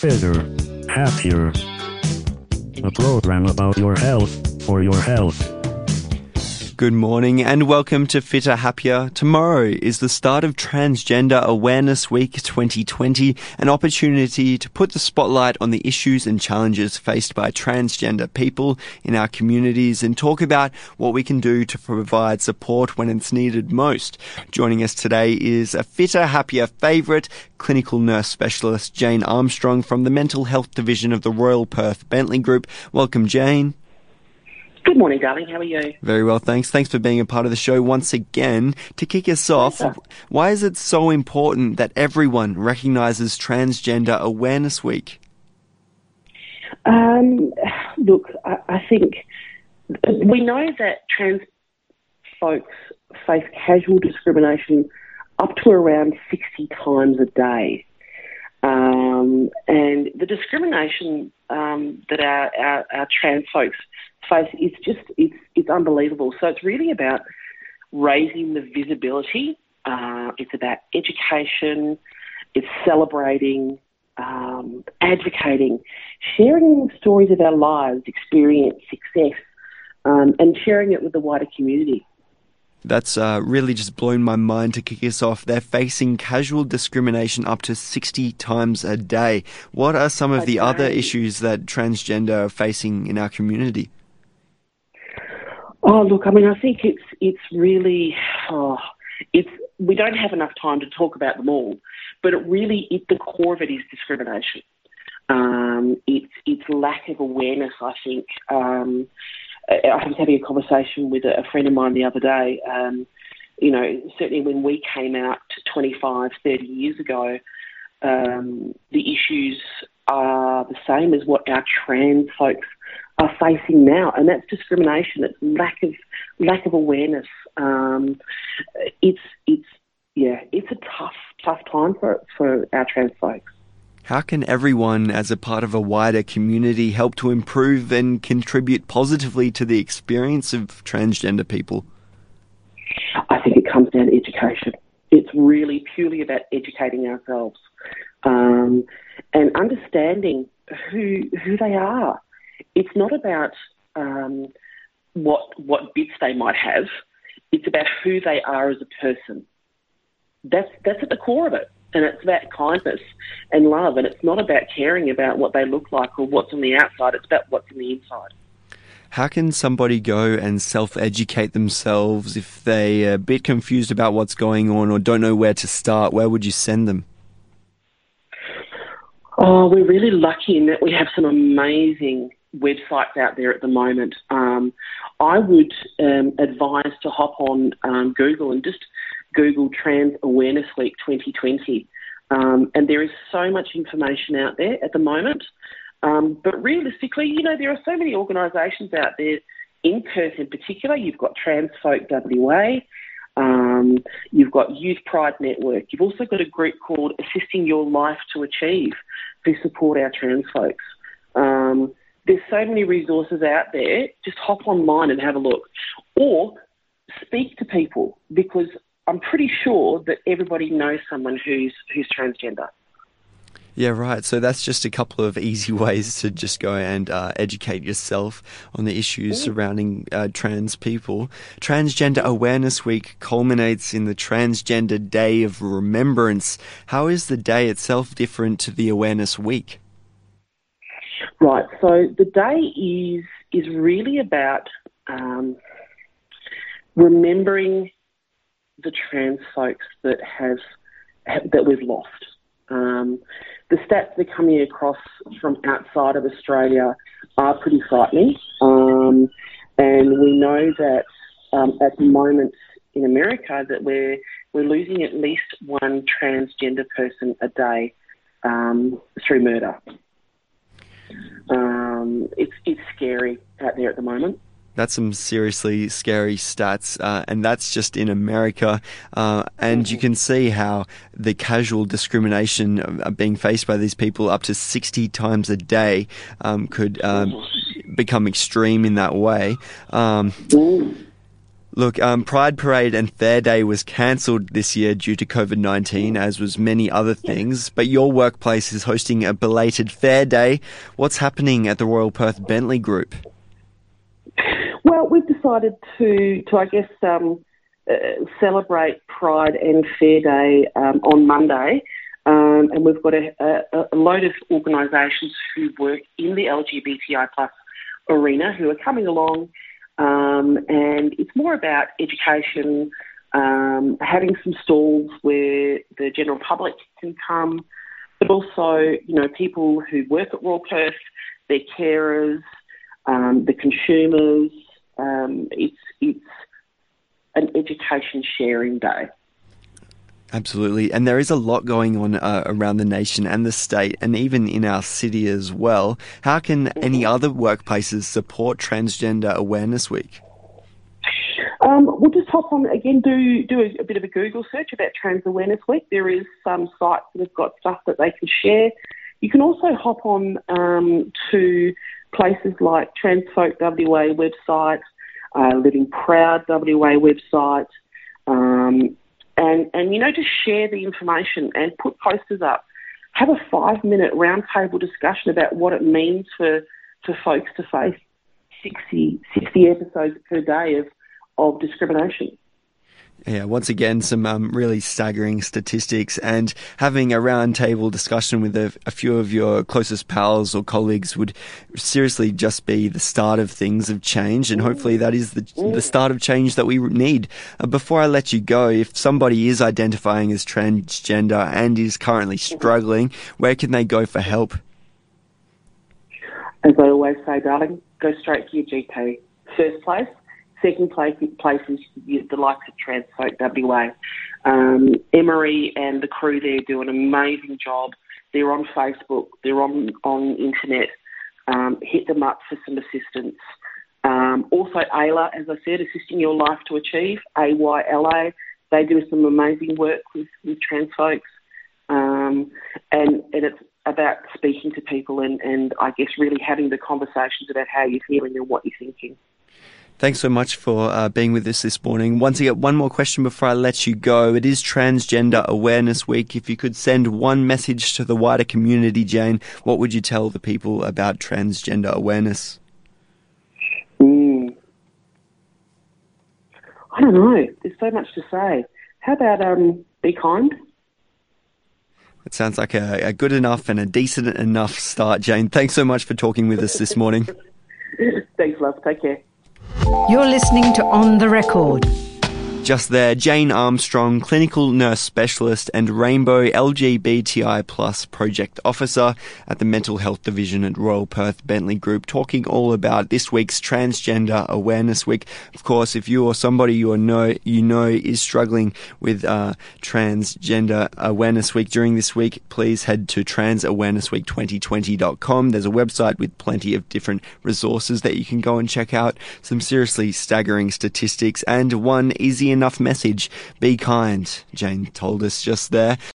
Fitter, Happier. A program about your health, for your health. Good morning and welcome to Fitter Happier. Tomorrow is the start of Transgender Awareness Week 2020, an opportunity to put the spotlight on the issues and challenges faced by transgender people in our communities and talk about what we can do to provide support when it's needed most. Joining us today is a Fitter Happier favourite, clinical nurse specialist Jane Armstrong from the Mental Health Division of the Royal Perth Bentley Group. Welcome, Jane. Good morning, darling. How are you? Very well, thanks. Thanks for being a part of the show once again. To kick us off, why is it so important that everyone recognises Transgender Awareness Week? Look, I think we know that trans folks face casual discrimination up to around 60 times a day. And the discrimination that our trans folks face is it's unbelievable. So it's really about raising the visibility. It's about education. It's celebrating, advocating, sharing stories of our lives, experience, success, and sharing it with the wider community. That's really just blown my mind to kick us off. They're facing casual discrimination up to 60 times a day. What are some of the other issues that transgender are facing in our community? Oh, look, I mean, I think it's really, we don't have enough time to talk about them all, but the core of it is discrimination. It's lack of awareness, I think. I was having a conversation with a friend of mine the other day. Certainly when we came out 25, 30 years ago, the issues are the same as what our trans folks are facing now, and that's discrimination. It's lack of awareness. It's a tough time for our trans folks. How can everyone, as a part of a wider community, help to improve and contribute positively to the experience of transgender people? I think it comes down to education. It's really purely about educating ourselves and understanding who they are. It's not about what bits they might have. It's about who they are as a person. That's at the core of it. And it's about kindness and love, and it's not about caring about what they look like or what's on the outside. It's about what's on the inside. How can somebody go and self-educate themselves if they're a bit confused about what's going on or don't know where to start? Where would you send them? Oh, we're really lucky in that we have some amazing websites out there at the moment. I would advise to hop on Google and just Google Trans Awareness Week 2020. And there is so much information out there at the moment. But realistically, there are so many organisations out there in Perth in particular. You've got Trans Folk WA. You've got Youth Pride Network. You've also got a group called Assisting Your Life to Achieve who support our trans folks. There's so many resources out there. Just hop online and have a look. Or speak to people, because I'm pretty sure that everybody knows someone who's transgender. Yeah, right. So that's just a couple of easy ways to just go and educate yourself on the issues surrounding trans people. Transgender Awareness Week culminates in the Transgender Day of Remembrance. How is the day itself different to the Awareness Week? Right. So the day is really about remembering the trans folks that we've lost. The stats that are coming across from outside of Australia are pretty frightening, and we know that at the moment in America that we're losing at least one transgender person a day through murder. It's scary out there at the moment. That's some seriously scary stats, and that's just in America. And you can see how the casual discrimination being faced by these people up to 60 times a day could become extreme in that way. Look, Pride Parade and Fair Day was cancelled this year due to COVID-19, as was many other things, but your workplace is hosting a belated Fair Day. What's happening at the Royal Perth Bentley Group? Well, we've decided to celebrate Pride and Fair Day on Monday, and we've got a load of organisations who work in the LGBTI plus arena who are coming along. And it's more about education, having some stalls where the general public can come, but also, people who work at Royal Perth, their carers, the consumers. It's an education sharing day. Absolutely. And there is a lot going on around the nation and the state and even in our city as well. How can any other workplaces support Transgender Awareness Week? We'll just hop on again, do a bit of a Google search about Trans Awareness Week. There is some sites that have got stuff that they can share. You can also hop on to places like Transfolk WA website, Living Proud WA website, and just share the information and put posters up. Have a 5-minute roundtable discussion about what it means for folks to face 60 episodes per day of discrimination. Yeah, once again, some really staggering statistics, and having a roundtable discussion with a few of your closest pals or colleagues would seriously just be the start of things of change, and hopefully that is the start of change that we need. Before I let you go, if somebody is identifying as transgender and is currently struggling, where can they go for help? As I always say, darling, go straight to your GP. First place. Second place is the likes of Transfolk WA. Emery and the crew there do an amazing job. They're on Facebook. They're on internet. Hit them up for some assistance. Also, AYLA, as I said, Assisting Your Life to Achieve, AYLA. They do some amazing work with trans folks. And it's about speaking to people and I guess really having the conversations about how you're feeling and what you're thinking. Thanks so much for being with us this morning. Once again, one more question before I let you go. It is Transgender Awareness Week. If you could send one message to the wider community, Jane, what would you tell the people about transgender awareness? I don't know. There's so much to say. How about be kind? It sounds like a good enough and a decent enough start, Jane. Thanks so much for talking with us this morning. Thanks, love. Take care. You're listening to On the Record. Just there, Jane Armstrong, clinical nurse specialist and Rainbow LGBTI plus project officer at the Mental Health Division at Royal Perth Bentley Group, talking all about this week's Transgender Awareness Week. Of course, if you or somebody you know is struggling with Transgender Awareness Week during this week, please head to transawarenessweek2020.com. There's a website with plenty of different resources that you can go and check out. Some seriously staggering statistics and one easy enough message. Be kind, Jane told us just there.